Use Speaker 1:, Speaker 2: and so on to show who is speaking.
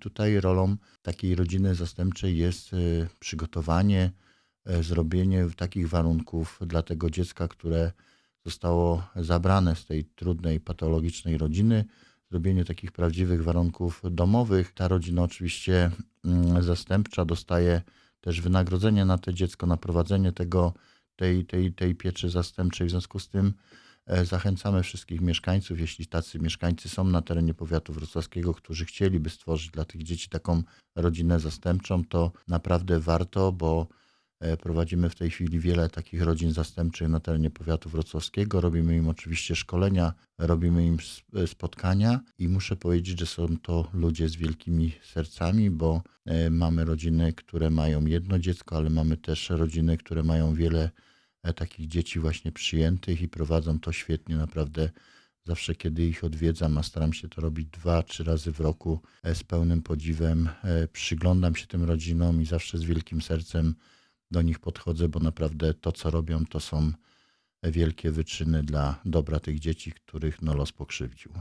Speaker 1: tutaj rolą takiej rodziny zastępczej jest przygotowanie, zrobienie takich warunków dla tego dziecka, które zostało zabrane z tej trudnej, patologicznej rodziny, zrobienie takich prawdziwych warunków domowych. Ta rodzina oczywiście zastępcza dostaje też wynagrodzenie na to dziecko, na prowadzenie tej pieczy zastępczej. W związku z tym zachęcamy wszystkich mieszkańców, jeśli tacy mieszkańcy są na terenie powiatu wrocławskiego, którzy chcieliby stworzyć dla tych dzieci taką rodzinę zastępczą, to naprawdę warto, bo prowadzimy w tej chwili wiele takich rodzin zastępczych na terenie powiatu wrocławskiego. Robimy im oczywiście szkolenia, robimy im spotkania i muszę powiedzieć, że są to ludzie z wielkimi sercami, bo mamy rodziny, które mają jedno dziecko, ale mamy też rodziny, które mają wiele takich dzieci właśnie przyjętych i prowadzą to świetnie. Naprawdę zawsze, kiedy ich odwiedzam, a staram się to robić 2-3 razy w roku, z pełnym podziwem przyglądam się tym rodzinom i zawsze z wielkim sercem do nich podchodzę, bo naprawdę to, co robią, to są wielkie wyczyny dla dobra tych dzieci, których los pokrzywdził.